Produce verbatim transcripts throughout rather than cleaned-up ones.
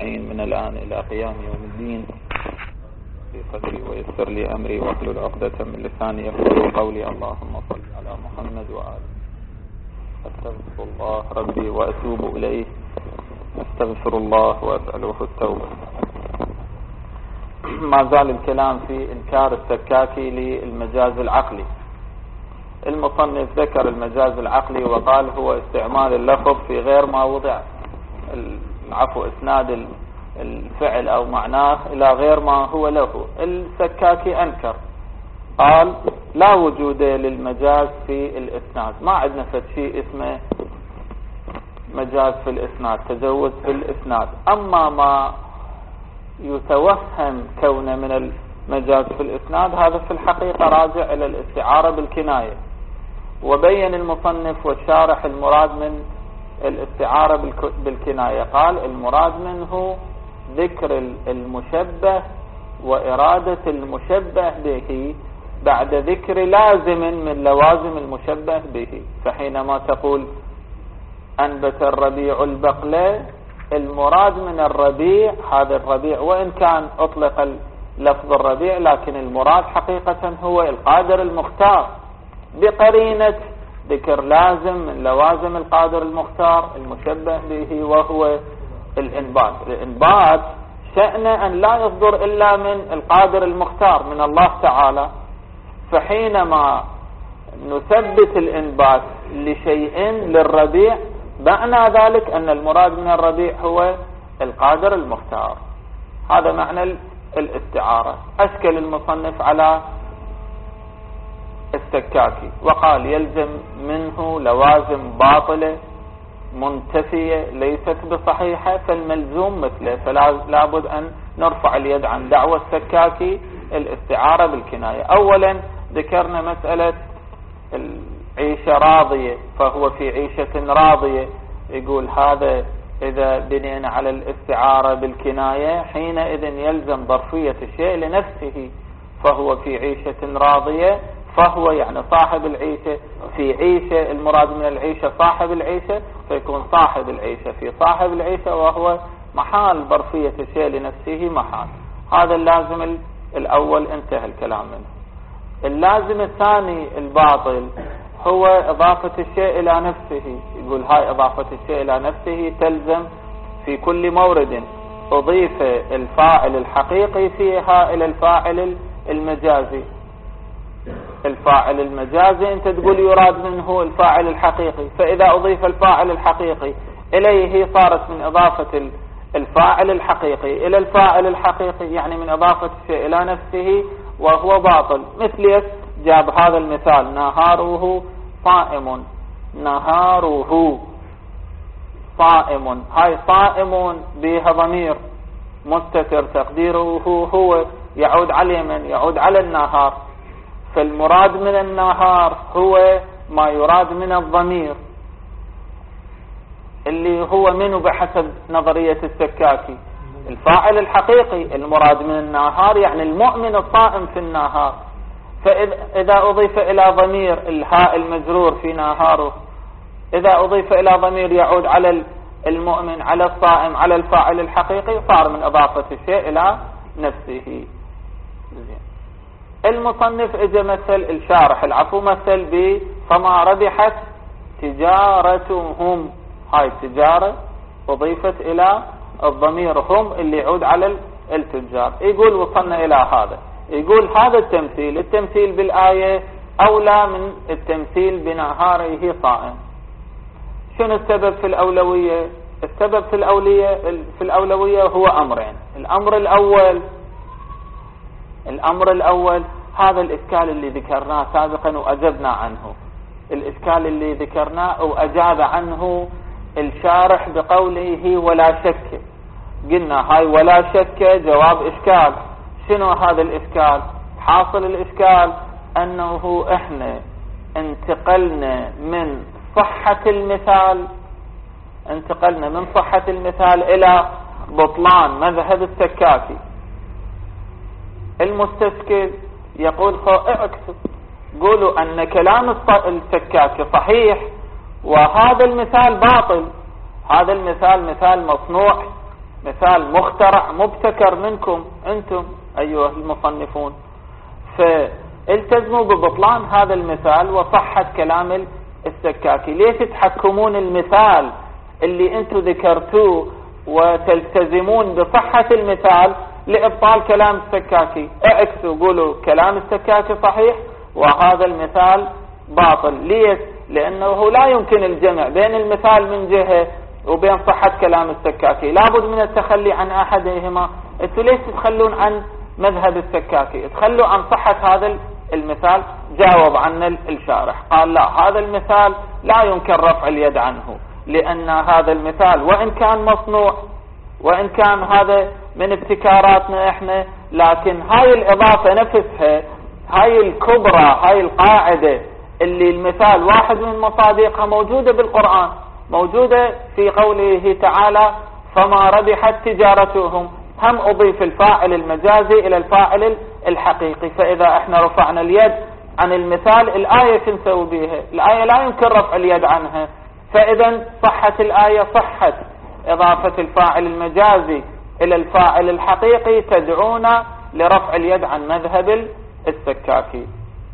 أجمعين من الآن إلى قيام يوم الدين. في صدري ويسر لي أمري واحلل عقدة من لساني يفقهوا قولي. اللهم صل على محمد وآله. أستغفر الله ربي وأتوب إليه. أستغفر الله وأسأله التوبة. ما زال الكلام في إنكار السكاكي للمجاز العقلي. المصنف ذكر المجاز العقلي وقال هو استعمال اللفظ في غير ما وضع، العفو اسناد الفعل او معناه الى غير ما هو له. السكاكي انكر، قال لا وجود للمجاز في الاسناد، ما عندنا فد شيء اسمه مجاز في الاسناد، تجوز في الاسناد. اما ما يتوهم كونه من المجاز في الاسناد هذا في الحقيقة راجع الى الاستعارة بالكناية. وبين المصنف والشارح المراد من الاستعارة بالكناية، قال المراد منه ذكر المشبه وإرادة المشبه به بعد ذكر لازم من لوازم المشبه به. فحينما تقول أنبت الربيع البقلة، المراد من الربيع هذا الربيع، وإن كان أطلق لفظ الربيع لكن المراد حقيقة هو القادر المختار، بقرينة ذكر لازم من لوازم القادر المختار المشبه به وهو الإنبات. الإنبات شأنه أن لا يصدر إلا من القادر المختار من الله تعالى. فحينما نثبت الإنبات لشيء للربيع معنى ذلك أن المراد من الربيع هو القادر المختار. هذا معنى الاستعارة. أشكل المصنف على السكاكي وقال يلزم منه لوازم باطلة منتفية ليست بصحيحة، فالملزوم مثله. فلا بد أن نرفع اليد عن دعوة السكاكي الاستعارة بالكناية. أولا ذكرنا مسألة العيشة راضية، فهو في عيشة راضية. يقول هذا إذا بنينا على الاستعارة بالكناية حينئذ يلزم ظرفية الشيء لنفسه، فهو في عيشة راضية، فهو يعني صاحب العيشة في عيشة، المراد من العيشة صاحب العيشة، فيكون صاحب العيشة في صاحب العيشة، وهو محال ظرفية الشيء لنفسه محال. هذا اللازم الأول انتهى الكلام منه. اللازم الثاني الباطل هو إضافة الشيء إلى نفسه. يقول هاي إضافة الشيء إلى نفسه تلزم في كل مورد أضيف الفاعل الحقيقي فيها إلى الفاعل المجازي. الفاعل المجازي انت تقول يراد منه الفاعل الحقيقي، فإذا أضيف الفاعل الحقيقي إليه صارت من إضافة الفاعل الحقيقي إلى الفاعل الحقيقي، يعني من إضافة الشيء إلى نفسه، وهو باطل. مثل جاب هذا المثال نهاره صائم، نهاره صائم، هاي صائم بها ضمير مستتر تقديره هو يعود على من؟ يعود على النهار. فالمراد من النهار هو ما يراد من الضمير اللي هو منه بحسب نظرية السكاكي الفاعل الحقيقي. المراد من النهار يعني المؤمن الصائم في النهار. فإذا أضيف إلى ضمير الهاء المجرور في نهاره، إذا أضيف إلى ضمير يعود على المؤمن على الصائم على الفاعل الحقيقي، صار من إضافة الشيء إلى نفسه. المصنف إذا مثل الشارح العفو مثل ب فما ربحت تجارتهم، هاي التجارة أضيفت إلى الضمير هم اللي يعود على التجار. يقول وصلنا إلى هذا، يقول هذا التمثيل التمثيل بالآية أولى من التمثيل بنهاره صائم. شنو السبب في الأولوية؟ السبب في الأولوية في الأولوية هو أمرين. الأمر الأول الأمر الأول هذا الإشكال اللي ذكرناه سابقا وأجبنا عنه، الإشكال اللي ذكرناه وأجاب عنه الشارح بقوله ولا شك. قلنا هاي ولا شك جواب إشكال. شنو هذا الإشكال؟ حاصل الإشكال أنه إحنا انتقلنا من صحة المثال انتقلنا من صحة المثال إلى بطلان مذهب السكاكي. المستشكل يقول اعكسوا، قولوا أن كلام السكاكي صحيح وهذا المثال باطل. هذا المثال مثال مصنوع مثال مخترع مبتكر منكم أنتم أيها المصنفون، فالتزموا ببطلان هذا المثال وصحة كلام السكاكي. ليش تحكمون المثال اللي أنتم ذكرتوه وتلتزمون بصحة المثال لإبطال كلام السكاكي؟ اعكسوا، قولوا كلام السكاكي صحيح وهذا المثال باطل. ليش؟ لأنه لا يمكن الجمع بين المثال من جهة وبين صحة كلام السكاكي، لابد من التخلي عن أحدهما. انتوا ليش تتخلون عن مذهب السكاكي، تخلوا عن صحة هذا المثال؟ جاوب عنا الشارح قال لا، هذا المثال لا يمكن رفع اليد عنه، لأن هذا المثال وإن كان مصنوع وإن كان هذا من ابتكاراتنا احنا، لكن هاي الإضافة نفسها، هاي الكبرى، هاي القاعدة اللي المثال واحد من مصادقها موجودة بالقرآن، موجودة في قوله تعالى فما ربحت تجارتهم، هم أضيف الفاعل المجازي إلى الفاعل الحقيقي. فإذا احنا رفعنا اليد عن المثال، الآية تنسوا بها، الآية لا يمكن رفع اليد عنها. فإذا صحة الآية صحة إضافة الفاعل المجازي إلى الفاعل الحقيقي تدعونا لرفع اليد عن مذهب السكاكي.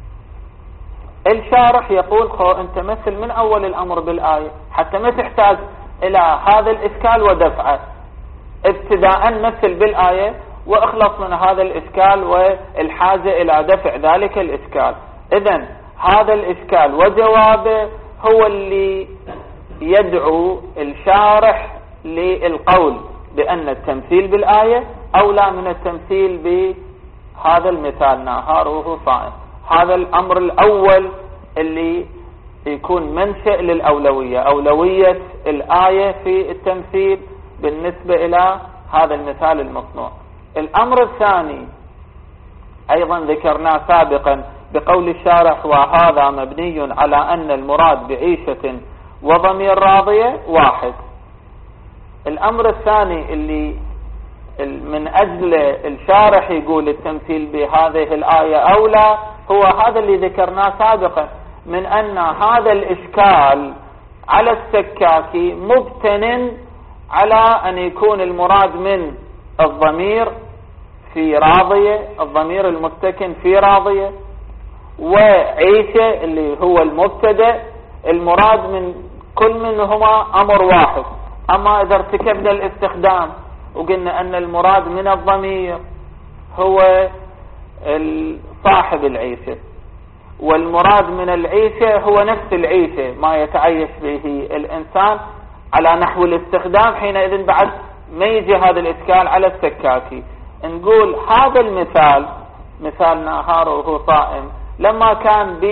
الشارح يقول خو انت مثل من اول الامر بالآية حتى ما تحتاج الى هذا الاشكال ودفعه، ابتداء مثل بالآية واخلص من هذا الاشكال والحاجة الى دفع ذلك الاشكال. اذن هذا الاشكال وجوابه هو اللي يدعو الشارح للقول بان التمثيل بالآية اولى من التمثيل بهذا المثال نهار وهو صائم. هذا الأمر الأول اللي يكون منشأ للأولوية، أولوية الآية في التمثيل بالنسبة إلى هذا المثال المصنوع. الأمر الثاني أيضا ذكرناه سابقا بقول الشارح وهذا مبني على أن المراد بعيشة وضمير راضية واحد. الأمر الثاني اللي من أجل الشارح يقول التمثيل بهذه الآية أولى هو هذا اللي ذكرناه سابقا، من أن هذا الإشكال على السكاكي مبتن على أن يكون المراد من الضمير في راضية، الضمير المتكن في راضية، وعيشة اللي هو المبتدأ، المراد من كل منهما أمر واحد. أما إذا ارتكبنا الاستخدام وقلنا أن المراد من الضمير هو صاحب العيشة، والمراد من العيشة هو نفس العيشة ما يتعيش به الإنسان على نحو الاستخدام، حينئذ بعد ما يجي هذا الإشكال على السكاكي. نقول هذا المثال، مثال نهار وهو صائم، لما كان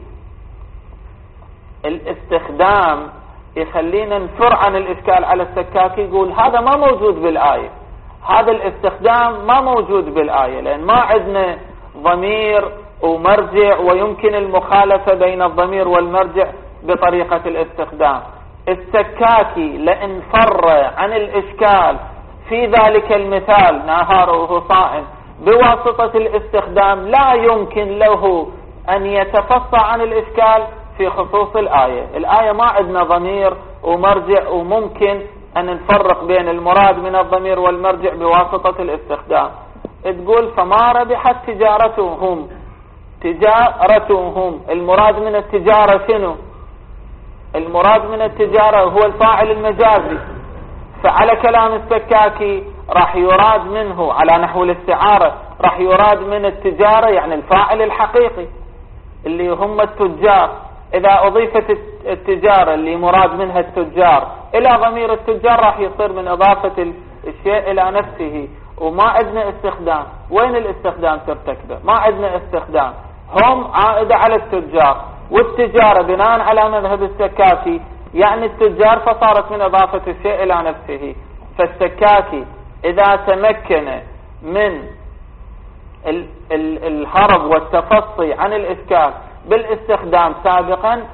بالاستخدام يخلينا نفر عن الإشكال على السكاكي، يقول هذا ما موجود بالآية، هذا الاستخدام ما موجود بالآية، لأن ما عندنا ضمير ومرجع ويمكن المخالفة بين الضمير والمرجع بطريقة الاستخدام. السكاكي لأن فر عن الإشكال في ذلك المثال نهار وهو صائم بواسطة الاستخدام، لا يمكن له أن يتفصى عن الإشكال في خصوص الآية. الآية ما عندنا ضمير ومرجع وممكن أن نفرق بين المراد من الضمير والمرجع بواسطة الاستخدام. تقول فما ربحت تجارتهم، تجارتهم المراد من التجارة شنو؟ المراد من التجارة هو الفاعل المجازي، فعلى كلام السكاكي راح يراد منه على نحو الاستعارة، راح يراد من التجارة يعني الفاعل الحقيقي اللي هم التجار. إذا أضيفت التجارة اللي مراد منها التجار إلى ضمير التجار راح يصير من إضافة الشيء إلى نفسه، وما عندنا استخدام. وين الاستخدام ترتكبه؟ ما عندنا استخدام، هم عائدة على التجار، والتجارة بناء على مذهب السكاكي يعني التجار، فصارت من إضافة الشيء إلى نفسه. فالسكاكي إذا تمكن من ال ال الهرب والتفصي عن الإشكال بالاستخدام سابقا،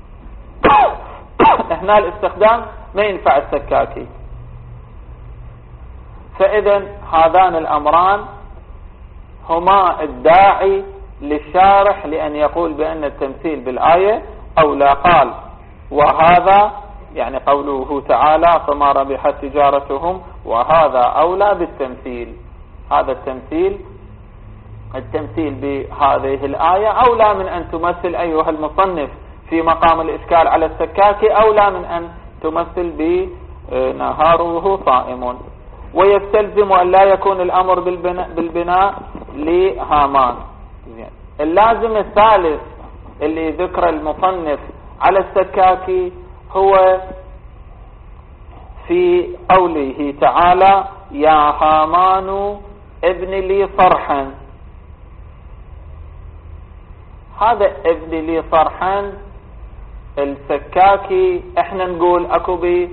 هنا الاستخدام ما ينفع السكاكي. فإذا هذان الأمران هما الداعي للشارح لأن يقول بأن التمثيل بالآية أو لا. قال وهذا يعني قوله تعالى فما ربحت تجارتهم، وهذا أولى بالتمثيل. هذا التمثيل التمثيل بهذه الآية أولى من أن تمثل أيها المصنف في مقام الإشكال على السكاكي، أولى من أن تمثل بنهاره صائم. ويستلزم أن لا يكون الأمر بالبناء, بالبناء لهامان. اللازم الثالث اللي ذكر المصنف على السكاكي هو في قوله تعالى يا هامان ابن لي صرحا. هذا ابن لي صرحا السكاكي احنا نقول اكو بي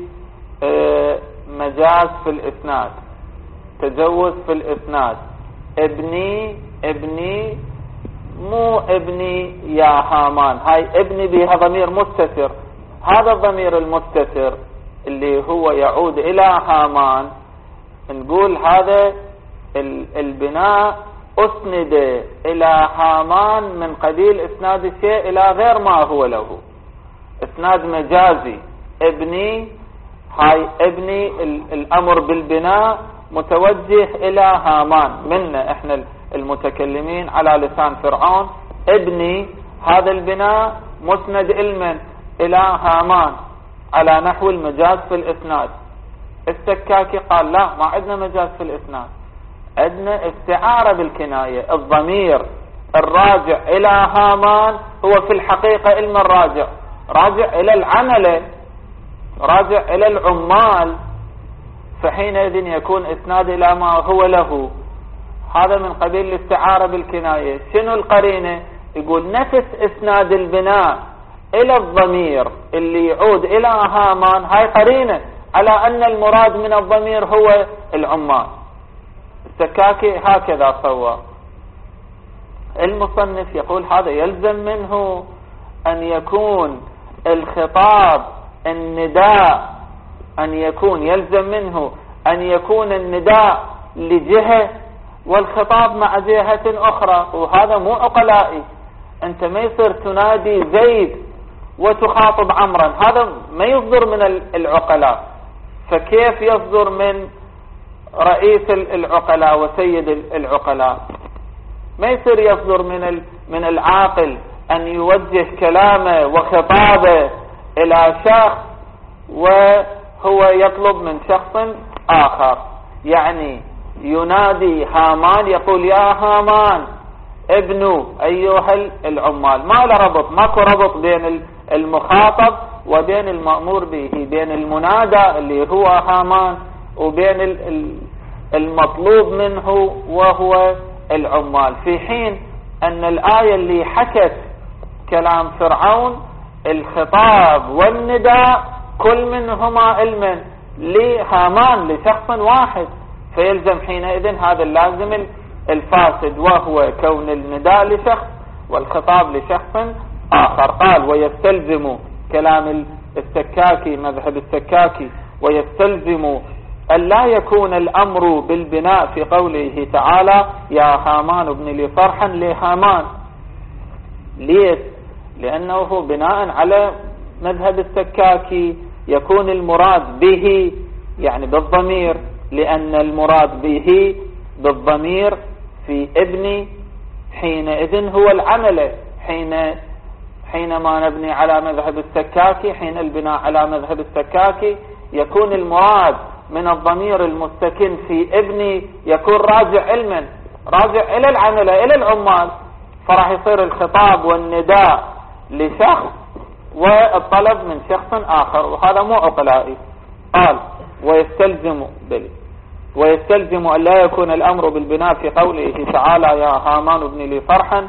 مجاز في الاسناد، تجوز في الاسناد. ابني ابني مو ابني يا هامان، هاي ابني بها ضمير مستتر. هذا الضمير المستتر اللي هو يعود الى هامان، نقول هذا البناء اسند الى هامان من قبيل اسناد الشيء الى غير ما هو له، اسناد مجازي. ابني هاي ابني الامر بالبناء متوجه الى هامان، منا احنا المتكلمين على لسان فرعون. ابني هذا البناء مسند علما الى هامان على نحو المجاز في الاسناد. السكاكي قال لا، ما عندنا مجاز في الاسناد، عندنا استعارة بالكناية. الضمير الراجع الى هامان هو في الحقيقة علم الراجع، راجع الى العمل، راجع الى العمال، فحينئذ يكون اسناد الى ما هو له. هذا من قبيل الاستعارة بالكناية. شنو القرينة؟ يقول نفس اسناد البناء الى الضمير اللي يعود الى هامان، هاي قرينة على ان المراد من الضمير هو العمال. السكاكي هكذا صور. المصنف يقول هذا يلزم منه ان يكون الخطاب النداء، ان يكون يلزم منه ان يكون النداء لجهة والخطاب مع جهة اخرى، وهذا مو عقلائي. انت ما يصير تنادي زيد وتخاطب عمرا، هذا ما يصدر من العقلاء. فكيف يصدر من رئيس العقلاء وسيد العقلاء؟ ما يصير يصدر من من العاقل ان يوجه كلامه وخطابه الى شخص وهو يطلب من شخص اخر. يعني ينادي هامان يقول يا هامان ابن ايها العمال، ما له ربط، ماكو ربط بين المخاطب وبين المأمور به، بين المنادى اللي هو هامان وبين المطلوب منه وهو العمال. في حين ان الآية اللي حكت كلام فرعون الخطاب والنداء كل منهما علما لهامان لشخص واحد، فيلزم حينئذ هذا اللازم الفاسد، وهو كون النداء لشخص والخطاب لشخص آخر. قال ويستلزم كلام السكاكي، مذهب السكاكي، ويستلزم أن لا يكون الأمر بالبناء في قوله تعالى يا هامان ابن لي صرحا لهامان. ليش؟ لأنه بناء على مذهب السكاكي يكون المراد به يعني بالضمير، لأن المراد به بالضمير في ابن حينئذ هو العمل. حين حينما نبني على مذهب السكاكي، حين البناء على مذهب السكاكي يكون المراد من الضمير المستكن في ابني يكون راجع علما، راجع الى العمل الى العمال، فراح يصير الخطاب والنداء لشخص والطلب من شخص اخر، وهذا مو عقلائي. قال ويستلزم بل ويستلزم ان لا يكون الامر بالبناء في قوله تعالى يا هامان ابن لي صرحا،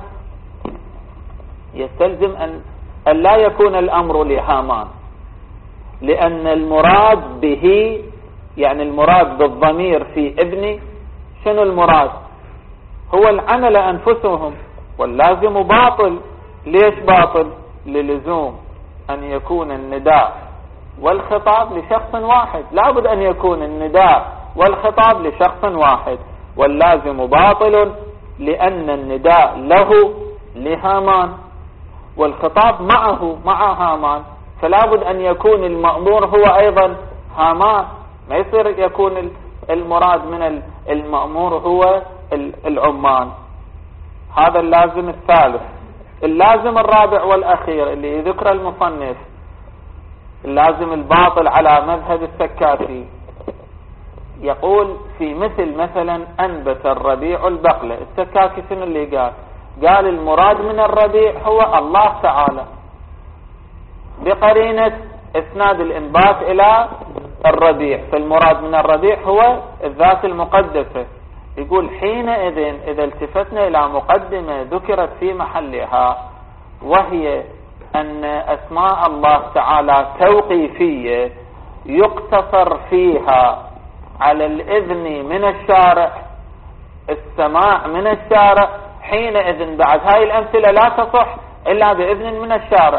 يستلزم ان ان لا يكون الامر لهامان، لان المراد به يعني المراد بالضمير في ابني شنو المراد؟ هو العمل انفسهم، واللازم باطل. ليش باطل؟ للزوم ان يكون النداء والخطاب لشخص واحد، لابد ان يكون النداء والخطاب لشخص واحد، واللازم باطل لان النداء له لهامان والخطاب معه مع هامان، فلا بد أن يكون المأمور هو أيضا هامان، ما يصير يكون المراد من المأمور هو العمال. هذا اللازم الثالث. اللازم الرابع والأخير اللي ذكر المصنف، اللازم الباطل على مذهب السكاتي، يقول في مثل مثلا أنبت الربيع البقلة. السكاكي شنو اللي قال؟ قال المراد من الربيع هو الله تعالى بقرينة اسناد الانبات الى الربيع، فالمراد من الربيع هو الذات المقدسة. يقول حينئذ اذا التفتنا الى مقدمة ذكرت في محلها، وهي ان اسماء الله تعالى توقيفية يقتصر فيها على الاذن من الشارع، السماع من الشارع، حينئذ بعد هاي الامثلة لا تصح الا باذن من الشارع.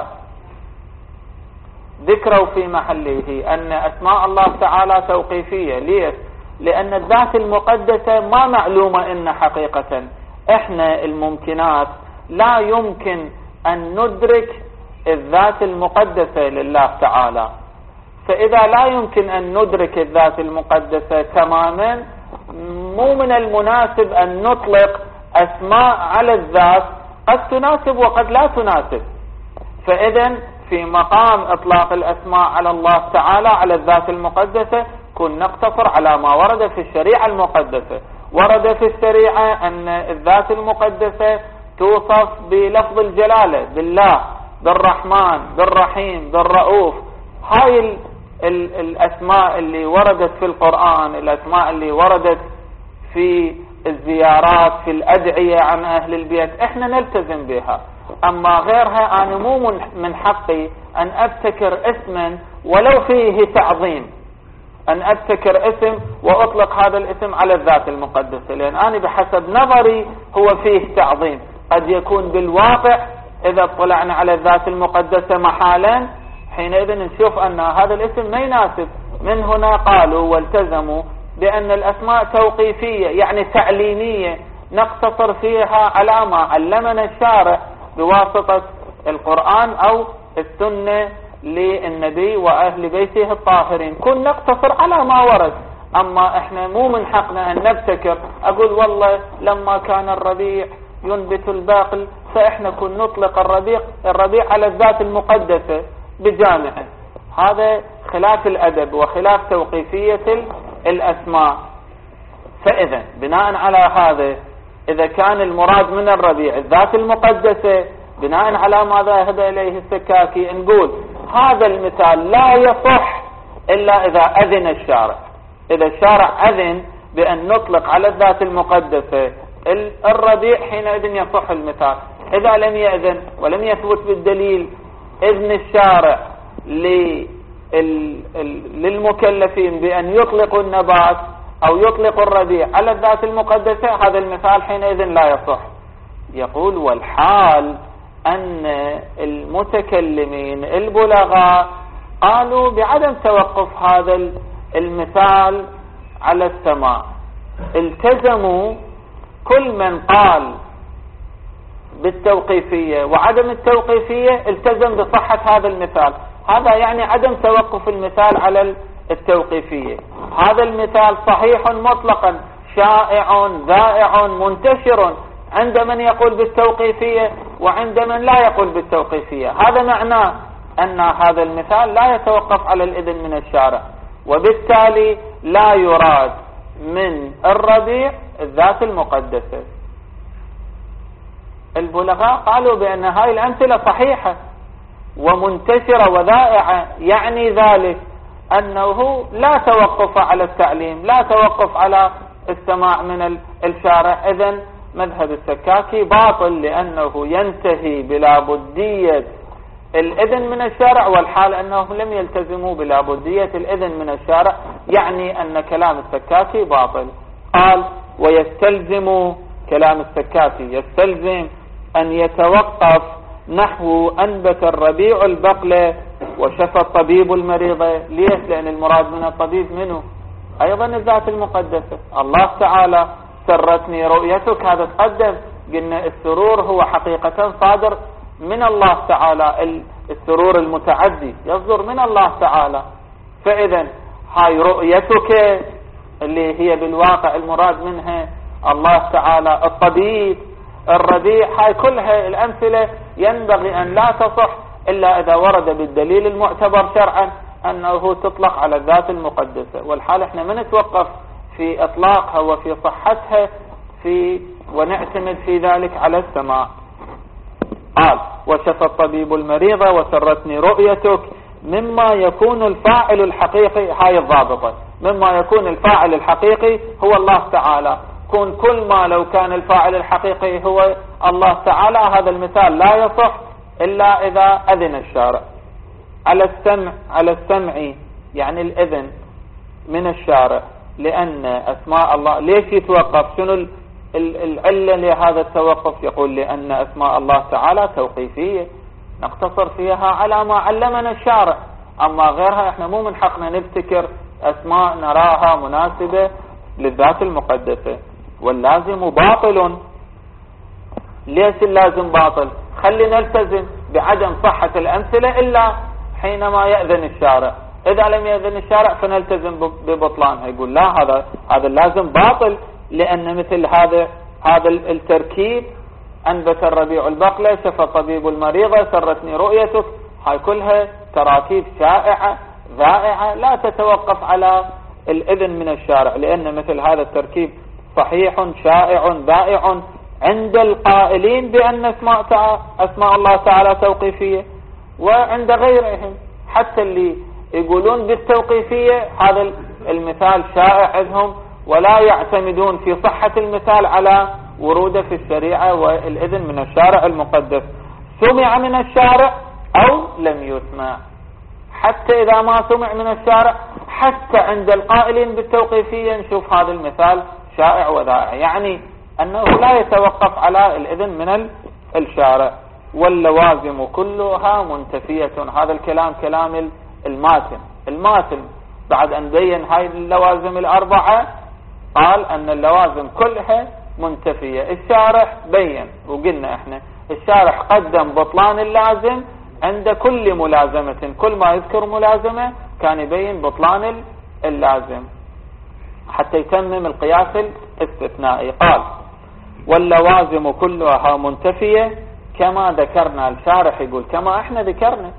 ذكروا في محله ان اسماء الله تعالى توقيفية. ليش؟ لان الذات المقدسة ما معلومة ان حقيقة احنا الممكنات لا يمكن ان ندرك الذات المقدسة لله تعالى، فاذا لا يمكن ان ندرك الذات المقدسة تماما مو من المناسب ان نطلق اسماء على الذات قد تناسب وقد لا تناسب. فاذا في مقام اطلاق الاسماء على الله تعالى على الذات المقدسة كن نقتصر على ما ورد في الشريعة المقدسة. ورد في الشريعة ان الذات المقدسة توصف بلفظ الجلالة، بالله، بالرحمن، بالرحيم، بالرؤوف. هاي ال ال الاسماء اللي وردت في القرآن، الاسماء اللي وردت في الزيارات، في الادعية عن اهل البيت، احنا نلتزم بها. اما غيرها انا مو من حقي ان ابتكر اسما ولو فيه تعظيم، ان ابتكر اسم واطلق هذا الاسم على الذات المقدسة، لان انا بحسب نظري هو فيه تعظيم. قد يكون بالواقع اذا اطلعنا على الذات المقدسة محالا حينئذ نشوف ان هذا الاسم ما يناسب. من هنا قالوا والتزموا بان الاسماء توقيفية يعني تعليمية نقتصر فيها على ما علمنا الشارع بواسطة القرآن او السنة للنبي واهل بيته الطاهرين، كن نقتصر على ما ورد. اما احنا مو من حقنا ان نبتكر، اقول والله لما كان الربيع ينبت الباقل فاحنا كن نطلق الربيع الربيع على الذات المقدسة بجامعه. هذا خلاف الادب وخلاف توقيفية الاسماء. فاذا بناء على هذا اذا كان المراد من الربيع الذات المقدسة بناء على ما ذهب اليه السكاكي، نقول هذا المثال لا يصح الا اذا اذن الشارع. اذا الشارع اذن بان نطلق على الذات المقدسة الربيع حينئذ يصح المثال. اذا لم يأذن ولم يثبت بالدليل اذن الشارع للمكلفين بان يطلقوا النبات او يطلقوا الربيع على الذات المقدسة، هذا المثال حينئذ لا يصح. يقول والحال ان المتكلمين البلغاء قالوا بعدم توقف هذا المثال على السماع، التزموا كل من قال بالتوقيفية وعدم التوقيفية التزم بصحة هذا المثال. هذا يعني عدم توقف المثال على التوقيفية. هذا المثال صحيح مطلقا، شائع ذائع منتشر عند من يقول بالتوقيفية وعند من لا يقول بالتوقيفية. هذا معناه أن هذا المثال لا يتوقف على الإذن من الشارع، وبالتالي لا يراد من الربيع الذات المقدسة. البلغاء قالوا بأن هاي الأمثلة صحيحة ومنتشرة وذائعة، يعني ذلك أنه لا توقف على التعليم، لا توقف على السماع من الشارع. إذن مذهب السكاكي باطل لأنه ينتهي بلا بدية الإذن من الشارع، والحال أنهم لم يلتزموا بلا بدية الإذن من الشارع، يعني أن كلام السكاكي باطل. قال ويستلزم كلام السكاكي يستلزم أن يتوقف نحو أنبت الربيع البقلة وشفى الطبيب المريضة. ليش؟ لأن المراد من الطبيب منه أيضا الذات المقدسة. الله تعالى سرتني رؤيتك، هذا تقدم، قلنا السرور هو حقيقة صادر من الله تعالى. السرور المتعدي يصدر من الله تعالى. فإذا هاي رؤيتك اللي هي بالواقع المراد منها الله تعالى الطبيب الربيع، هاي كلها الأمثلة ينبغي أن لا تصح إلا إذا ورد بالدليل المعتبر شرعا أنه تطلق على الذات المقدسة. والحال احنا ما نتوقف في إطلاقها وفي صحتها في ونعتمد في ذلك على السماع. قال: وشفى الطبيب المريض وسرتني رؤيتك مما يكون الفاعل الحقيقي. هاي الضابطة، مما يكون الفاعل الحقيقي هو الله تعالى. كون كل ما لو كان الفاعل الحقيقي هو الله تعالى، هذا المثال لا يصح إلا إذا أذن الشارع. على السمع على السمع يعني الإذن من الشارع، لأن أسماء الله ليش يتوقف؟ شنو العلة لهذا التوقف؟ يقول: لأن أسماء الله تعالى توقيفية نقتصر فيها على ما علمنا الشارع، أما غيرها احنا مو من حقنا نبتكر أسماء نراها مناسبة للذات المقدسة. واللازم باطل. ليش اللازم باطل؟ خلي نلتزم بعدم صحة الأمثلة إلا حينما يأذن الشارع. إذا لم يأذن الشارع فنلتزم ببطلانها. يقول: لا، هذا هذا اللازم باطل، لأن مثل هذا هذا التركيب أنبت الربيع البقلة، شفى الطبيب المريضة، سرتني رؤيتك، هاي كلها تراكيب شائعة ذائعة لا تتوقف على الإذن من الشارع، لأن مثل هذا التركيب صحيح شائع ذائع عند القائلين بأن أسماء, أسماء الله تعالى توقيفية، وعند غيرهم حتى اللي يقولون بالتوقيفية هذا المثال شائع عندهم، ولا يعتمدون في صحة المثال على وروده في الشريعة والإذن من الشارع المقدس. سمع من الشارع أو لم يسمع، حتى إذا ما سمع من الشارع حتى عند القائلين بالتوقيفية نشوف هذا المثال شائع وذائع، يعني أنه لا يتوقف على الإذن من الشارع. واللوازم كلها منتفية. هذا الكلام كلام الماتن. الماتن بعد أن بين هاي اللوازم الأربعة قال أن اللوازم كلها منتفية. الشارح بين، وقلنا احنا الشارح قدم بطلان اللازم عند كل ملازمة، كل ما يذكر ملازمة كان يبين بطلان اللازم حتى يتمم القياس الاستثنائي. قال: واللوازم كلها منتفية كما ذكرنا. الشارح يقول كما احنا ذكرنا.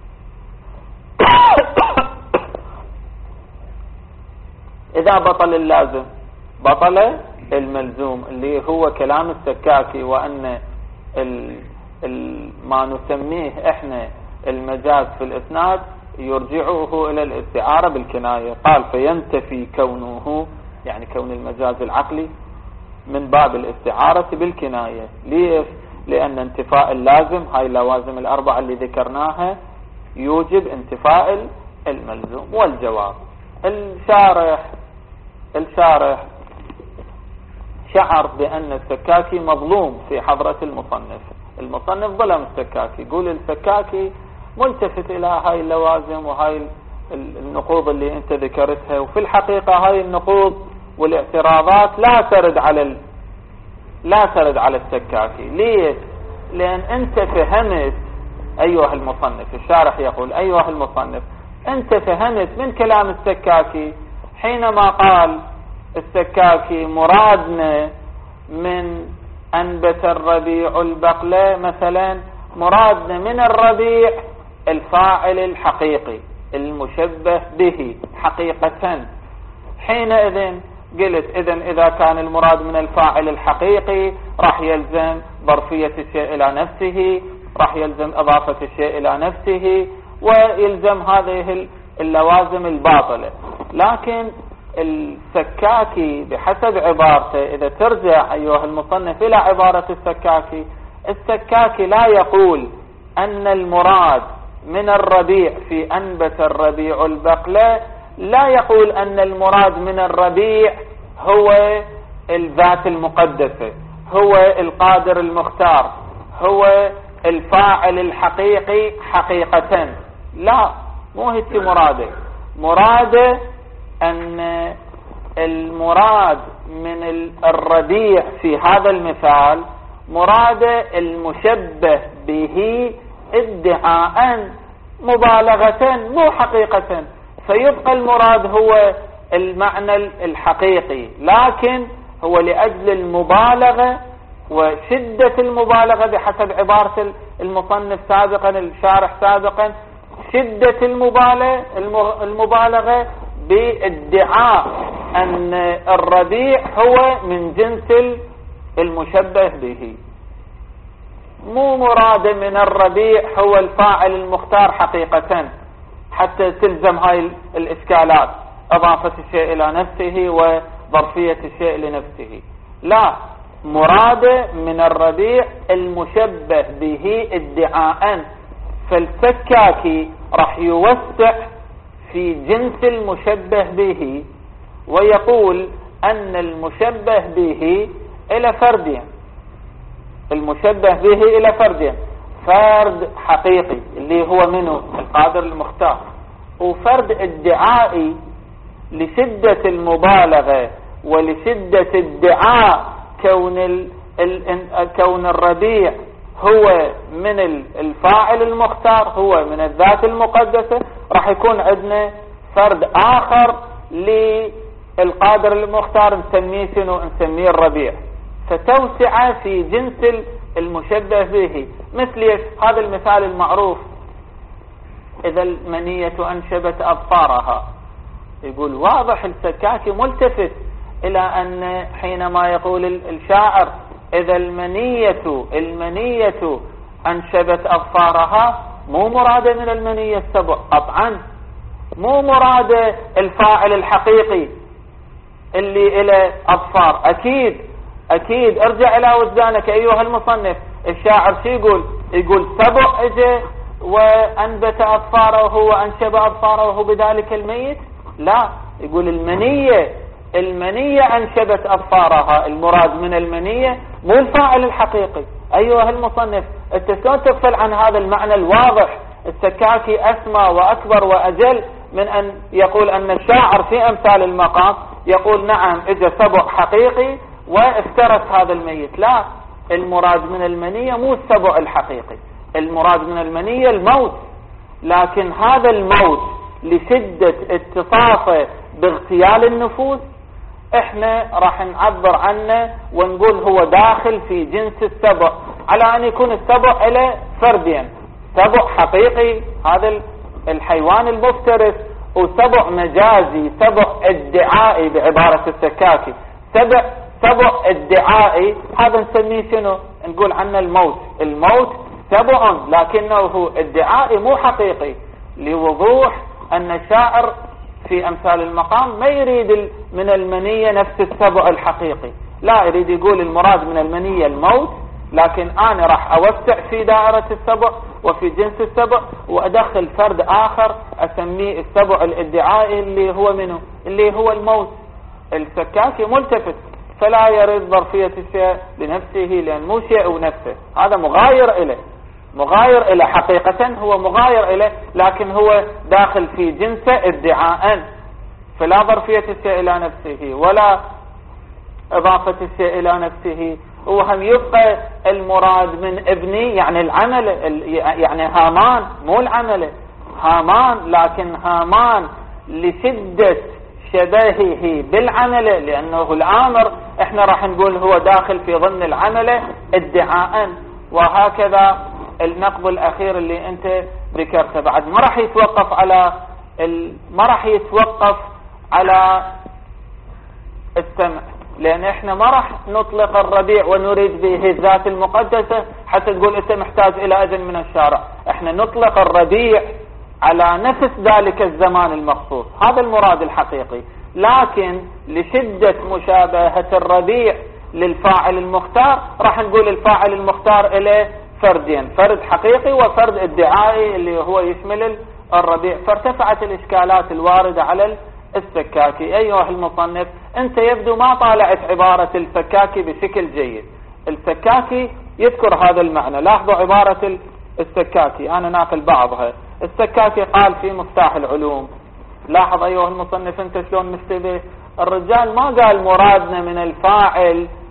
إذا بطل اللازم بطل الملزوم، اللي هو كلام السكاكي، وأن ال ال ما نسميه احنا المجاز في الإسناد يرجعه إلى الاستعارة بالكناية. قال: فينتفي كونه، يعني كون المجاز العقلي من باب الاستعارة بالكناية. ليش؟ لأن انتفاء اللازم، هاي اللوازم الأربعة اللي ذكرناها، يوجب انتفاء الملزوم. والجواب: الشارح الشارح شعر بأن السكاكي مظلوم في حضرة المصنف. المصنف ظلم السكاكي، يقول السكاكي ملتفت إلى هاي اللوازم وهاي النقوض اللي انت ذكرتها، وفي الحقيقة هاي النقوض والاعتراضات لا ترد على ال... لا ترد على السكاكي. ليش؟ لأن انت فهمت أيها المصنف. الشارح يقول: أيها المصنف، انت فهمت من كلام السكاكي حينما قال السكاكي مرادنا من أنبت الربيع البقلة مثلا، مرادنا من الربيع الفاعل الحقيقي المشبه به حقيقة. حينئذ قلت إذن إذا كان المراد من الفاعل الحقيقي راح يلزم ظرفية الشيء إلى نفسه، راح يلزم إضافة الشيء إلى نفسه، ويلزم هذه اللوازم الباطلة. لكن السكاكي بحسب عبارته، إذا ترجع أيها المصنف إلى عبارة السكاكي، السكاكي لا يقول أن المراد من الربيع في أنبت الربيع البقلة، لا يقول أن المراد من الربيع هو الذات المقدسة، هو القادر المختار، هو الفاعل الحقيقي حقيقة. لا، مو هيك مراده. مراده أن المراد من الربيع في هذا المثال مراد المشبه به ادعاء مبالغة مو حقيقة، فيبقى المراد هو المعنى الحقيقي، لكن هو لأجل المبالغة وشدة المبالغة بحسب عبارة المصنف سابقا الشارح سابقا، شدة المبالغة المبالغة بادعاء أن الربيع هو من جنس المشبه به. مو مراد من الربيع هو الفاعل المختار حقيقة حتى تلزم هاي الإشكالات، إضافة الشيء إلى نفسه وظرفية الشيء لنفسه. لا، مراد من الربيع المشبه به ادعاء. فالسكاكي راح يوسع في جنس المشبه به ويقول أن المشبه به إلى فردين، المشبه به إلى فردين، فرد حقيقي اللي هو منه القادر المختار، وفرد ادعائي لشدة المبالغة ولشدة ادعاء كون ال ال كون الربيع هو من الفاعل المختار، هو من الذات المقدسة. راح يكون عندنا فرد آخر للقادر المختار نسميه شنو؟ نسميه الربيع. فتوسع في جنس المشبه به. مثل هذا المثال المعروف: إذا المنية أنشبت أبصارها. يقول واضح السكاكي ملتفت إلى أن حينما يقول الشاعر إذا المنية المنية أنشبت أبصارها، مو مراد من المنية السبع قطعا، مو مراد الفاعل الحقيقي اللي إلى أبصار. أكيد أكيد ارجع إلى وجدانك أيها المصنف. الشاعر شو يقول؟ يقول سبع اجى وأنبت أبصاره وأنشب أبصاره بذلك الميت. لا، يقول المنية المنية أنشبت أبصارها. المراد من المنية مو الفاعل الحقيقي. أيها المصنف، أنت شلون تغفل عن هذا المعنى الواضح؟ السكاكي أسمى وأكبر وأجل من أن يقول أن الشاعر في أمثال المقام يقول نعم اجى سبع حقيقي وافترس هذا الميت. لا، المراد من المنية مو السبع الحقيقي، المراد من المنية الموت. لكن هذا الموت لشدة اتصافه باغتيال النفوس احنا راح نعبر عنه ونقول هو داخل في جنس السبع، على ان يكون السبع الى فردين: سبع حقيقي هذا الحيوان المفترس، وسبع مجازي، سبع ادعائي بعبارة السكاكي، سبع سبع ادعائي هذا نسميه شنو؟ نقول عنه الموت. الموت سبع لكنه ادعائي مو حقيقي، لوضوح ان الشاعر في امثال المقام ما يريد من المنية نفس السبع الحقيقي، لا، يريد يقول المراد من المنية الموت، لكن انا راح اوسع في دائرة السبع وفي جنس السبع وادخل فرد اخر اسميه السبع الادعائي اللي هو منه اللي هو الموت. السكاكي ملتفت، فلا يريد ظرفية الشيء لنفسه، لان مو شيء ونفسه، هذا مغاير إليه، مغاير إليه حقيقة، هو مغاير إليه لكن هو داخل في جنسه ادعاء، فلا ظرفية الشيء إلى نفسه ولا إضافة الشيء إلى نفسه. وهم يبقى المراد من ابني يعني العمل، يعني هامان مو العمل، هامان، لكن هامان لشدة شبهه بالعمل لأنه الآمر، احنا راح نقول هو داخل في ضمن العمل ادعاء. وهكذا النقض الأخير اللي انت ذكرته بعد ما راح يتوقف على ال... ما راح يتوقف على السمع، لأن احنا ما راح نطلق الربيع ونريد به الذات المقدسة حتى تقول انت محتاج إلى أذن من الشارع. احنا نطلق الربيع على نفس ذلك الزمان المخصوص، هذا المراد الحقيقي. لكن لشدة مشابهة الربيع للفاعل المختار راح نقول الفاعل المختار إليه فردين: فرد حقيقي وفرد ادعائي اللي هو يشمل الربيع. فارتفعت الإشكالات الواردة على السكاكي. أيها المصنف، أنت يبدو ما طالعت عبارة السكاكي بشكل جيد. السكاكي يذكر هذا المعنى. لاحظوا عبارة السكاكي، أنا ناقل بعضها. السكاكي قال في مفتاح العلوم، لاحظ أيها المصنف أنت شلون مشتبه. الرجال ما قال مرادنا من الفاعل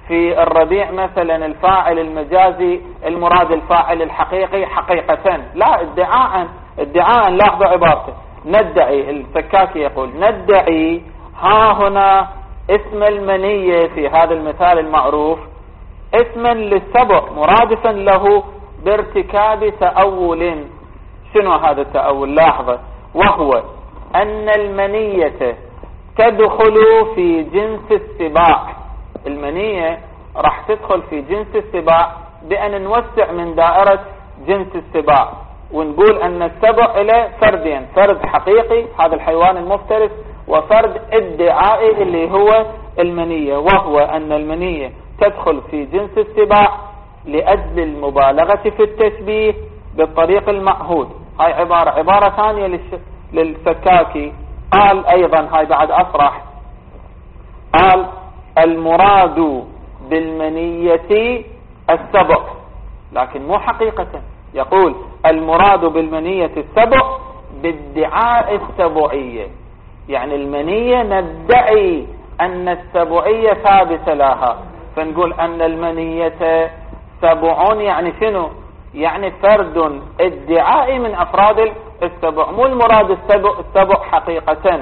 في الربيع مثلا الفاعل المجازي المراد الفاعل الحقيقي حقيقة، لا ادعاء ادعاء. لاحظوا عبارته، ندعي، السكاكي يقول ندعي ها هنا اسم المنية في هذا المثال المعروف اسما للسبع مرادفا له بارتكاب تأول. شنو هذا التأول؟ لاحظة، وهو أن المنية تدخل في جنس السباع. المنية راح تدخل في جنس السباع بأن نوسع من دائرة جنس السباع ونقول أن السبع إلى فردين، فرد حقيقي هذا الحيوان المفترس وفرد ادعائي اللي هو المنية، وهو أن المنية تدخل في جنس السباع لأجل المبالغة في التشبيه بالطريق المعهود. هاي عبارة عبارة ثانية للش... للسكاكي. قال أيضا، هاي بعد أصرح، قال المراد بالمنية السبع، لكن مو حقيقة. يقول المراد بالمنية السبع بادعاء السبعية، يعني المنية ندعي أن السبعية ثابتة لها، فنقول أن المنية سبع، يعني شنو؟ يعني فرد ادعائي من أفراد السبع، مو المراد السبع, السبع حقيقة،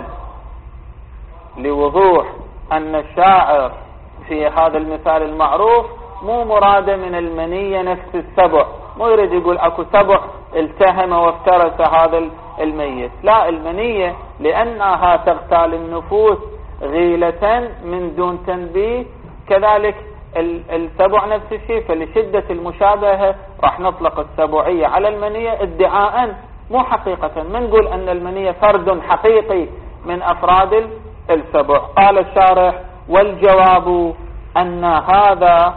لوضوح أن الشاعر في هذا المثال المعروف مو مراد من المنية نفس السبع، مو يريد يقول أكو سبع التهم وافترس هذا الميت، لا، المنية لأنها تغتال النفوس غيلة من دون تنبيه، كذلك السبع نفس الشيء، فلشدة المشابهة راح نطلق السبعية على المنية ادعاء مو حقيقة. ما نقول أن المنية فرد حقيقي من أفراد السبع. قال الشارح والجواب أن هذا،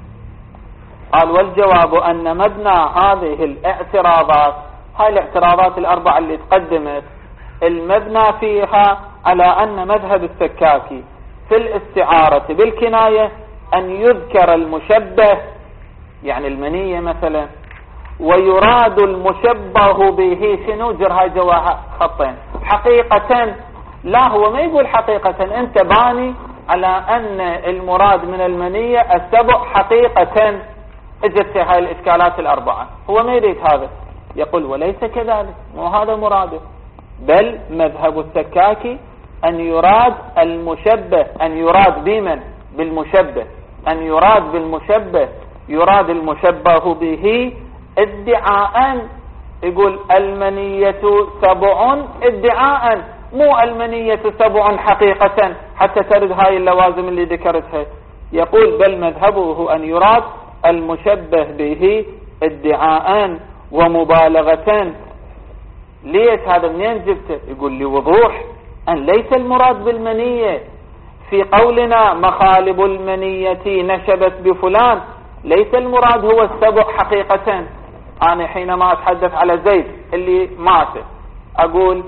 قال والجواب أن مبنى هذه الاعتراضات، هاي الاعتراضات الأربعة اللي تقدمت، المبنى فيها على أن مذهب السكاكي في الاستعارة بالكناية أن يذكر المشبه، يعني المنية مثلا، ويراد المشبه به شنو؟ جر هاي جواها خطين، حقيقة. لا، هو ما يقول حقيقة، انت باني على أن المراد من المنية السبع حقيقة. اجت هاي الإشكالات الأربعة، هو ما يريد هذا، يقول وليس كذلك، مو هذا مراده، بل مذهب السكاكي أن يراد المشبه، أن يراد بمن؟ بالمشبه، أن يراد بالمشبه، يراد المشبه به ادعاء. يقول المنية سبع ادعاء، مو المنية سبع حقيقة حتى ترد هاي اللوازم اللي ذكرتها. يقول بل مذهبه أن يراد المشبه به ادعاء ومبالغة. ليش هذا؟ منين جبته؟ يقول لوضوح أن ليس المراد بالمنية في قولنا مخالب المنية نشبت بفلان، ليس المراد هو السبع حقيقة. أنا حينما أتحدث على زيد اللي مات أقول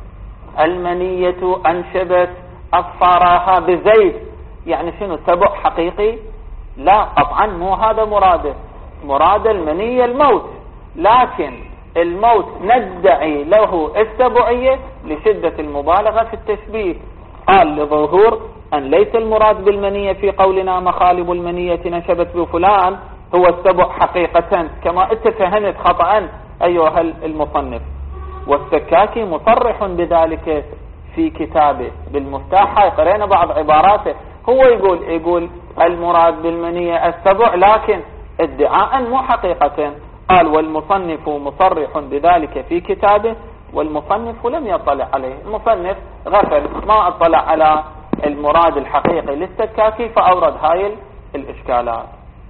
المنية أنشبت أصفارها بزيد، يعني شنو؟ سبع حقيقي؟ لا طبعا مو هذا مراده، مراد المنية الموت، لكن الموت ندعي له السبعية لشدة المبالغة في التشبيه. قال لظهور أن ليس المراد بالمنية في قولنا مخالب المنية نشبت بفلان هو السبع حقيقة، كما اتفهمت خطأ أيها المصنف. والسكاكي مصرح بذلك في كتابه بالمفتاح، قرأنا بعض عباراته، هو يقول يقول المراد بالمنية السبع لكن ادعاء مو حقيقة. قال والمصنف مصرح بذلك في كتابه، والمصنف لم يطلع عليه، المصنف غفل ما اطلع على المراد الحقيقي للسكاكي فأورد هاي الإشكالات.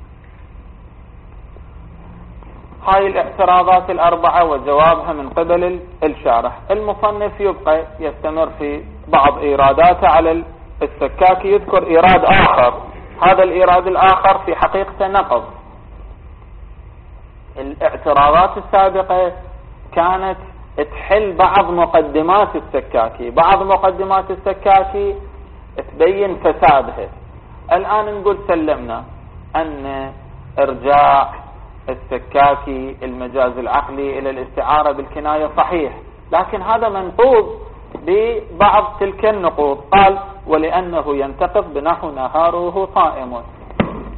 هاي الاعتراضات الأربعة وجوابها من قبل الشارح. المصنف يبقى يستمر في بعض إيراداته على السكاكي، يذكر إيراد آخر، هذا الإيراد الآخر في حقيقة نقض. الاعتراضات السابقة كانت تحل بعض مقدمات السكاكي، بعض مقدمات السكاكي تبين فسادها. الآن نقول سلمنا أن إرجاع السكاكي المجاز العقلي إلى الاستعارة بالكناية صحيح، لكن هذا منقوض ببعض تلك النقوض. قال ولأنه ينتقض بنحو نهاره صائم.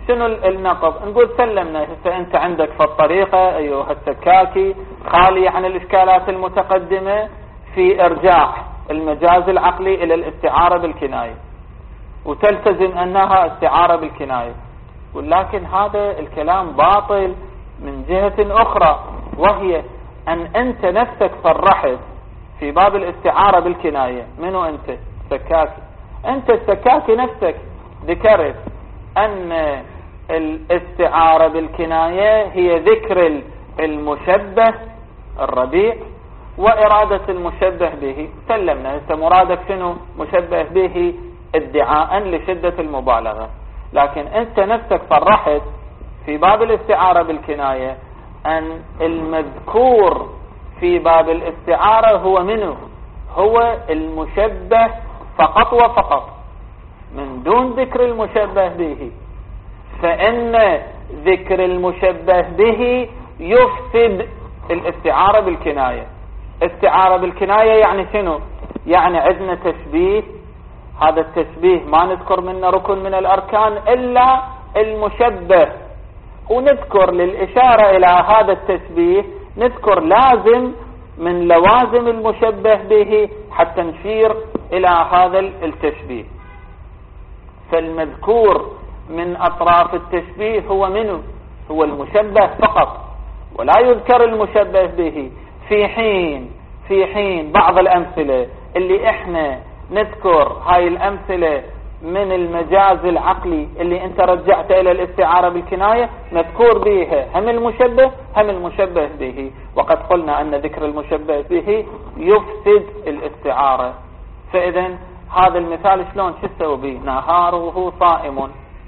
شنو النقض؟ نقول سلمنا. هسه انت عندك في الطريقة ايها السكاكي خالي عن الاشكالات المتقدمة في ارجاع المجاز العقلي الى الاستعارة بالكناية، وتلتزم انها استعارة بالكناية، ولكن هذا الكلام باطل من جهة اخرى، وهي ان انت نفسك صرحت في باب الاستعارة بالكناية. منو انت؟ سكاكي. انت السكاكي نفسك ذكرت ان الاستعارة بالكناية هي ذكر المشبه الربيع وارادة المشبه به. سلمنا. هسه مرادك شنو؟ مشبه به ادعاء لشدة المبالغة، لكن انت نفسك صرحت في باب الاستعارة بالكناية ان المذكور في باب الاستعارة هو منه؟ هو المشبه فقط وفقط، من دون ذكر المشبه به. فإن ذكر المشبه به يفسد الاستعارة بالكناية. استعارة بالكناية يعني شنو؟ يعني عندنا تشبيه، هذا التشبيه ما نذكر منه ركن من الأركان إلا المشبه، ونذكر للإشارة إلى هذا التشبيه نذكر لازم من لوازم المشبه به حتى نشير إلى هذا التشبيه. فالمذكور من أطراف التشبيه هو منه؟ هو المشبه فقط، ولا يذكر المشبه به. في حين في حين بعض الأمثلة اللي احنا نذكر هاي الأمثلة من المجاز العقلي اللي انت رجعت الى الاستعارة بالكناية مذكور بها هم المشبه هم المشبه به، وقد قلنا ان ذكر المشبه به يفسد الاستعارة. فاذا هذا المثال شلون شو تسوي به؟ نهاره صائم،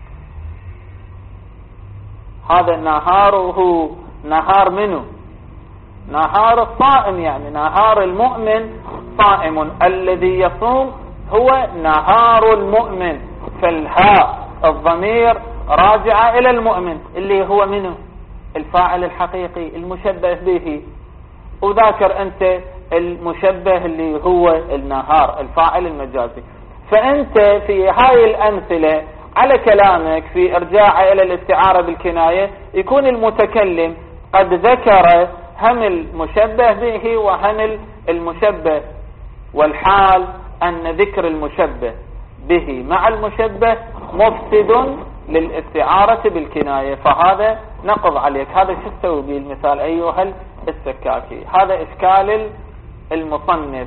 هذا نهاره نهار منه؟ نهار الصائم، يعني نهار المؤمن صائم، الذي يصوم هو نهار المؤمن. فالهاء الضمير راجع الى المؤمن اللي هو منه؟ الفاعل الحقيقي المشبه به، وذاكر انت المشبه اللي هو النهار الفاعل المجازي. فانت في هاي الامثلة على كلامك في ارجاع الى الاستعارة بالكناية يكون المتكلم قد ذكر هم المشبه به وهم المشبه، والحال أن ذكر المشبه به مع المشبه مفسد للاستعارة بالكناية، فهذا نقض عليك. هذا شو تسوي به المثال أيها السكاكي؟ هذا إشكال المصنف.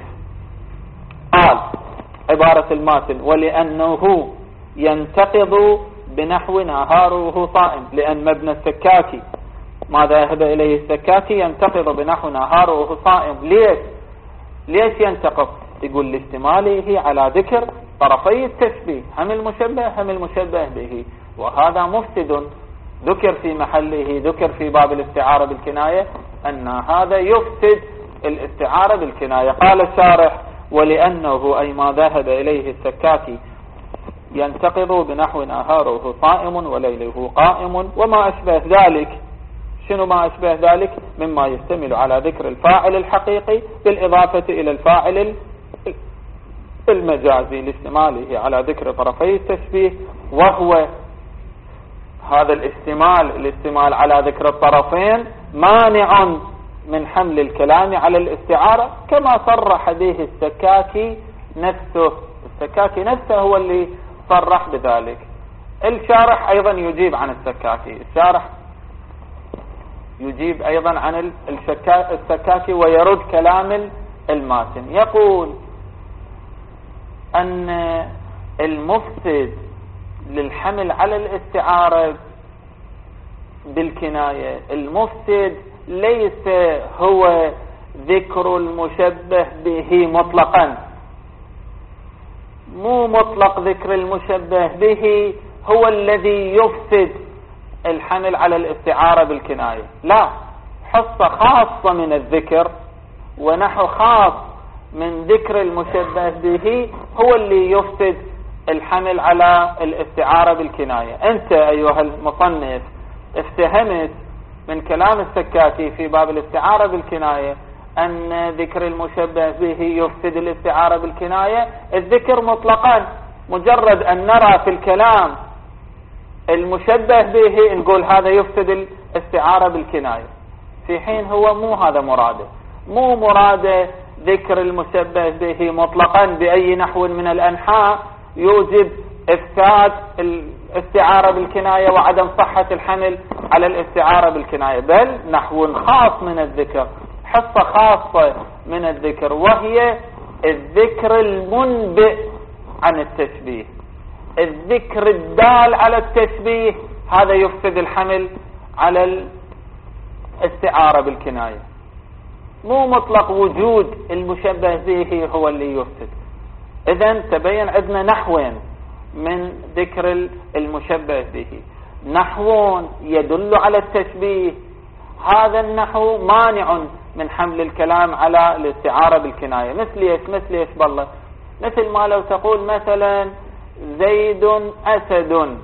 قال عبارة الماتن ولأنه ينتقض بنحو نهاره صائم، لأن مبنى السكاكي ما ذهب إليه السكاكي ينتقض بنحو نهاره صائم. ليش ليش ينتقض؟ يقول لاحتماله على ذكر طرفي التشبيه هم المشبه هم المشبه به، وهذا مفسد ذكر في محله، ذكر في باب الاستعارة بالكناية أن هذا يفسد الاستعارة بالكناية. قال الشارح ولأنه أي ما ذهب إليه السكاكي ينتقض بنحو نهاره صائم وليله قائم وما أشبه ذلك. شنو ما أشبه ذلك؟ مما يشتمل على ذكر الفاعل الحقيقي بالإضافة إلى الفاعل المجازي لاشتماله على ذكر طرفي التشبيه، وهو هذا الاشتمال الاشتمال على ذكر الطرفين مانع من حمل الكلام على الاستعارة كما صرح به السكاكي نفسه. السكاكي نفسه هو اللي صرح بذلك. الشارح أيضا يجيب عن السكاكي، الشارح يجيب أيضا عن السكاكي ويرد كلام الماتن. يقول أن المفسد للحمل على الاستعارة بالكناية، المفسد ليس هو ذكر المشبه به مطلقا، مو مطلق ذكر المشبه به هو الذي يفسد الحمل على الاستعارة بالكناية، لا، حصة خاصة من الذكر ونحو خاص من ذكر المشبه به هو اللي يفسد الحمل على الاستعارة بالكناية. انت ايها المصنف افتهمت من كلام السكاكي في باب الاستعارة بالكناية ان ذكر المشبه به يفسد الاستعارة بالكناية الذكر مطلقا، مجرد ان نرى في الكلام المشبه به نقول هذا يفسد الاستعارة بالكناية، في حين هو مو هذا مراده. مو مراده ذكر المشبه به مطلقا بأي نحو من الأنحاء يوجب إفساد الاستعارة بالكناية وعدم صحة الحمل على الاستعارة بالكناية، بل نحو خاص من الذكر، حصة خاصة من الذكر، وهي الذكر المنبئ عن التشبيه. الذكر الدال على التشبيه هذا يفسد الحمل على الاستعارة بالكناية. مو مطلق وجود المشبه به هو اللي يفسد. إذن تبين عندنا نحوين من ذكر المشبه به. نحو يدل على التشبيه، هذا النحو مانع من حمل الكلام على الاستعارة بالكناية. مثل ايش؟ مثل ايش بالله؟ مثل ما لو تقول مثلا زيد أسد،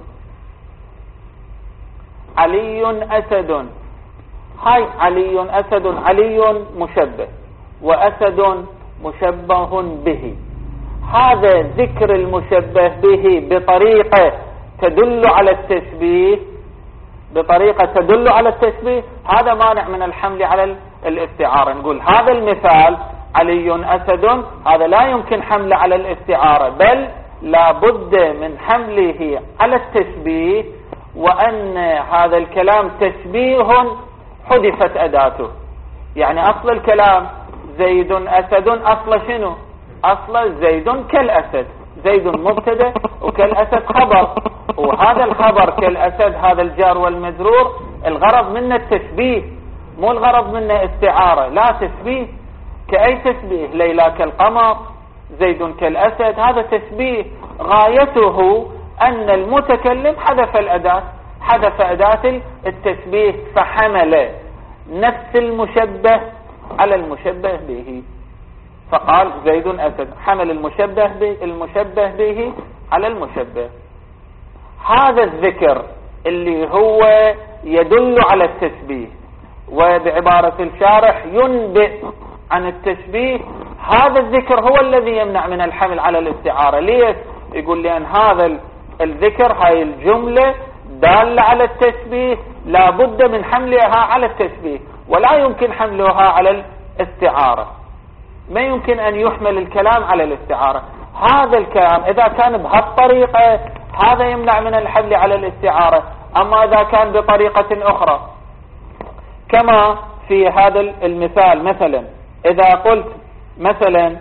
علي أسد. هاي علي أسد، علي مشبه وأسد مشبه به. هذا ذكر المشبه به بطريقة تدل على التشبيه، بطريقة تدل على التشبيه، هذا مانع من الحمل على الاستعارة. نقول هذا المثال علي أسد، هذا لا يمكن حمله على الاستعارة، بل لا بد من حمله على التشبيه، وأن هذا الكلام تشبيه حذفت أداته. يعني أصل الكلام زيد أسد، أصل شنو؟ أصل زيد كالأسد، زيد مبتدا وكالأسد خبر، وهذا الخبر كالأسد هذا الجار والمجرور الغرض منه التشبيه، مو الغرض منه استعارة، لا تشبيه. كأي تشبيه؟ ليلى كالقمر، زيد كالأسد، هذا تشبيه غايته أن المتكلم حذف الأداة، حذف أداة التشبيه، فحمل نفس المشبه على المشبه به، فقال زيد أسد، حمل المشبه به المشبه به على المشبه. هذا الذكر اللي هو يدل على التشبيه، وبعبارة الشارح ينبئ عن التشبيه، هذا الذكر هو الذي يمنع من الحمل على الاستعارة. ليش؟ يقول لأن هذا الذكر، هاي الجملة دالة على التشبيه، لا بد من حملها على التشبيه، ولا يمكن حملها على الاستعارة. ما يمكن أن يحمل الكلام على الاستعارة. هذا الكلام إذا كان بهالطريقة هذا يمنع من الحمل على الاستعارة. أما إذا كان بطريقة أخرى كما في هذا المثال، مثلا إذا قلت مثلا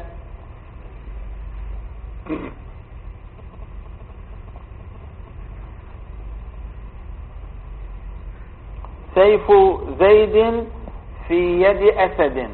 سيف زيد في يد أسد،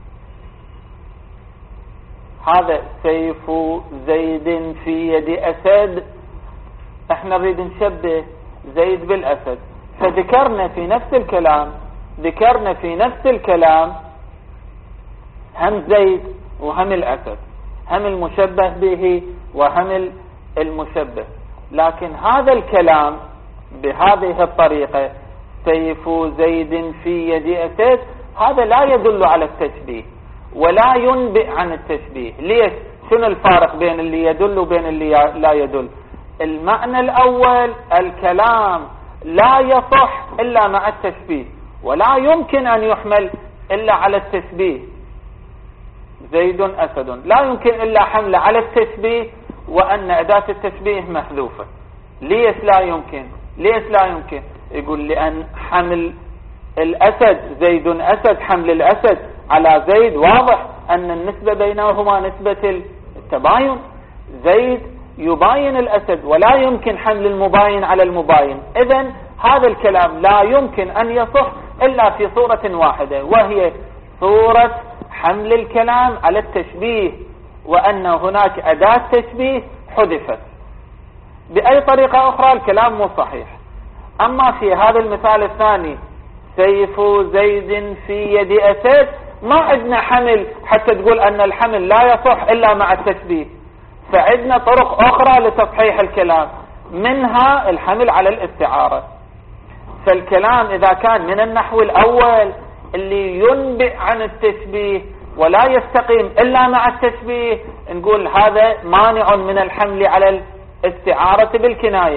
هذا سيف زيد في يد أسد، احنا نريد نشبه زيد بالأسد، فذكرنا في نفس الكلام ذكرنا في نفس الكلام هم زيد وهم الأسد، هم المشبه به وهم المشبه. لكن هذا الكلام بهذه الطريقة سيف زيد في يد أسد، هذا لا يدل على التشبيه ولا ينبئ عن التشبيه. ليش؟ شنو الفارق بين اللي يدل وبين اللي لا يدل؟ المعنى الأول الكلام لا يصح إلا مع التشبيه، ولا يمكن أن يحمل إلا على التشبيه. زيد أسد لا يمكن إلا حمل على التشبيه، وأن أداة التشبيه محذوفة. ليش لا يمكن؟ ليش لا يمكن؟ يقول لأن حمل الأسد، زيد أسد، حمل الأسد على زيد واضح أن النسبة بينهما نسبة التباين، زيد يباين الأسد، ولا يمكن حمل المباين على المباين. إذن هذا الكلام لا يمكن أن يصح إلا في صورة واحدة، وهي صورة حمل الكلام على التشبيه، وأن هناك أداة تشبيه حذفت. بأي طريقة أخرى الكلام مو صحيح. أما في هذا المثال الثاني سيف زيد في يد أسد، ما عندنا حمل حتى تقول أن الحمل لا يصح إلا مع التشبيه، فعندنا طرق أخرى لتصحيح الكلام، منها الحمل على الاستعارة. فالكلام إذا كان من النحو الأول اللي ينبئ عن التشبيه ولا يستقيم إلا مع التشبيه، نقول هذا مانع من الحمل على الاستعارة بالكناية.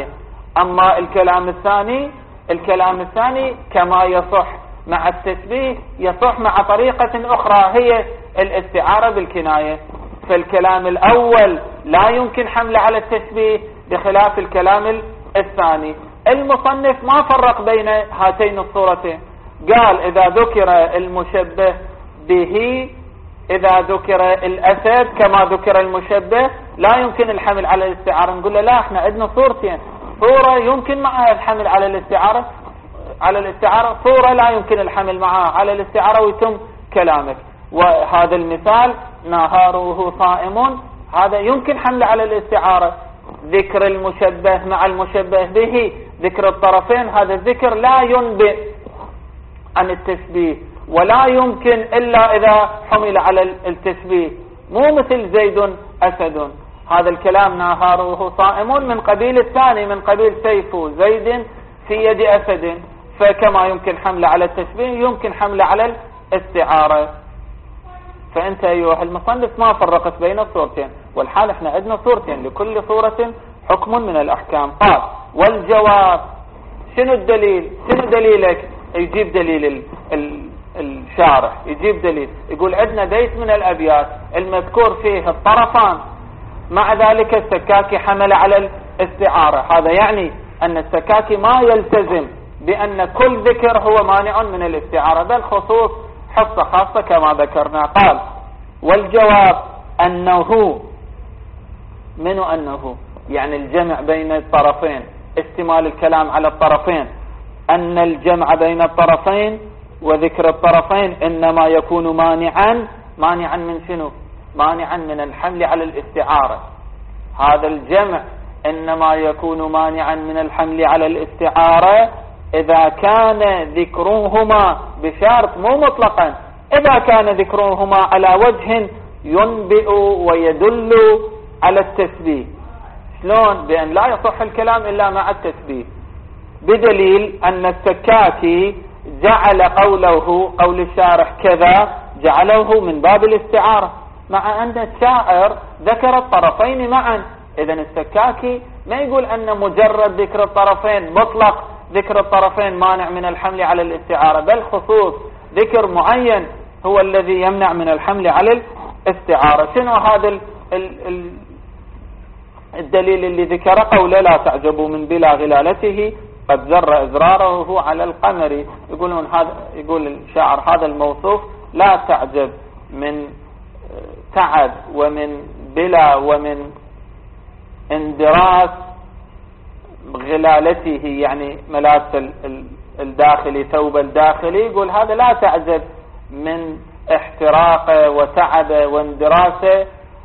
أما الكلام الثاني الكلام الثاني كما يصح مع التشبيه يصح مع طريقة أخرى هي الاستعارة بالكناية. فالكلام الأول لا يمكن حمله على التشبيه بخلاف الكلام الثاني. المصنف ما فرق بين هاتين الصورتين، قال إذا ذكر المشبه به إذا ذكر الأسد كما ذكر المشبه لا يمكن الحمل على الاستعارة. نقول له لا، احنا عندنا صورتين، صورة يمكن معها الحمل على الاستعارة على الاستعارة صورة لا يمكن الحمل معها على الاستعارة، ويتم كلامك. وهذا المثال نهاره صائم، هذا يمكن حمله على الاستعارة. ذكر المشبه مع المشبه به ذكر الطرفين، هذا الذكر لا ينبئ عن التشبيه ولا يمكن إلا إذا حمل على التشبيه، مو مثل زيد أسد. هذا الكلام نهاره صائم من قبيل الثاني، من قبيل سيف زيد في يد أسد، فكما يمكن حمله على التشبيه يمكن حمله على الاستعارة. فأنت أيها المصنف ما فرقت بين الصورتين، والحال احنا عندنا صورتين لكل صورة حكم من الأحكام. قال والجواب، شنو الدليل؟ شنو دليلك؟ يجيب دليل ال ال الشارح، يجيب دليل يقول عندنا بيت من الأبيات المذكور فيه الطرفان، مع ذلك السكاكي حمل على الاستعارة. هذا يعني أن السكاكي ما يلتزم بأن كل ذكر هو مانع من الاستعارة، بل خصوص حصة خاصة كما ذكرنا. قال والجواب أنه منو أنه يعني الجمع بين الطرفين، استمال الكلام على الطرفين، أن الجمع بين الطرفين وذكر الطرفين إنما يكون مانعا مانعا من شنو؟ مانعا من الحمل على الاستعارة. هذا الجمع إنما يكون مانعا من الحمل على الاستعارة إذا كان ذكرهما بشرط، مو مطلقا، إذا كان ذكرهما على وجه ينبئ ويدل على التشبيه. شلون؟ بأن لا يصح الكلام إلا مع التشبيه، بدليل أن السكاكي جعل قوله قول الشارح كذا جعله من باب الاستعارة، مع أن الشاعر ذكر الطرفين معا. إذن السكاكي ما يقول أن مجرد ذكر الطرفين مطلق ذكر الطرفين مانع من الحمل على الاستعارة، بل خصوص ذكر معين هو الذي يمنع من الحمل على الاستعارة. شنو هذا ال ال ال الدليل اللي ذكر؟ قوله لا تعجبوا من بلا غلالته قد زر إزراره على القمر. يقولون هذا، يقول الشاعر هذا الموصوف لا تعجب من تعب ومن بلا ومن اندراس غلالته، يعني ملابس الداخلي ثوب الداخلي، يقول هذا لا تعجب من احتراقه وتعبه واندراسه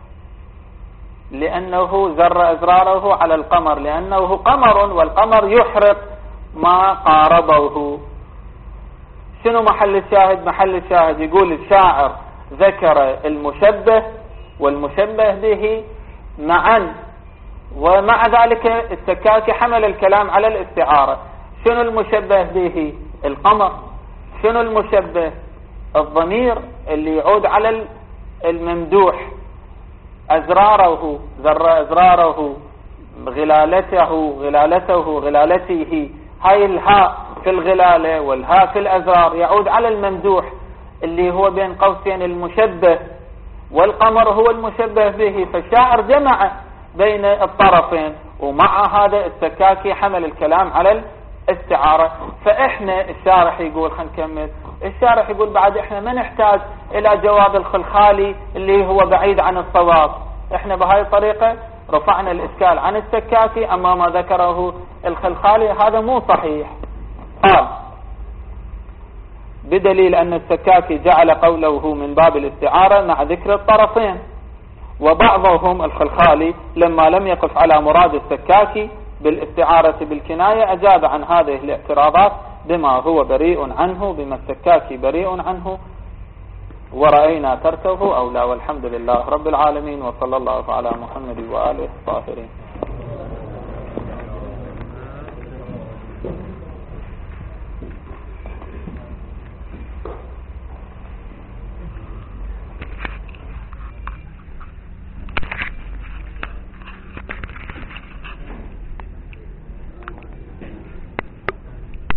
لأنه زر إزراره على القمر، لأنه قمر والقمر يحرق ما قاربه. شنو محل الشاهد؟ محل الشاهد يقول الشاعر ذكر المشبه والمشبه به معا، ومع ذلك السكاكي حمل الكلام على الاستعارة. شنو المشبه به؟ القمر. شنو المشبه؟ الضمير اللي يعود على الممدوح. أزراره، زر أزراره، غلالته غلالته غلالته، هاي الهاء في الغلالة والهاء في الأزرار يعود على الممدوح اللي هو بين قوسين المشبه، والقمر هو المشبه به. فالشاعر جمع بين الطرفين، ومع هذا السكاكي حمل الكلام على الاستعارة. فإحنا الشارح يقول، خلينا نكمل، الشارح يقول بعد إحنا ما نحتاج إلى جواب الخلخالي اللي هو بعيد عن الصواب. إحنا بهاي الطريقة رفعنا الإشكال عن السكاكي، أما ما ذكره الخلخالي هذا مو صحيح. قال بدليل أن السكاكي جعل قوله من باب الاستعارة مع ذكر الطرفين. وبعضهم الخلخالي لما لم يقف على مراد السكاكي بالاستعارة بالكناية أجاب عن هذه الاعتراضات بما هو بريء عنه، بما السكاكي بريء عنه، ورأينا تركه أولى. والحمد لله رب العالمين، وصلى الله على محمد وآله الطاهرين.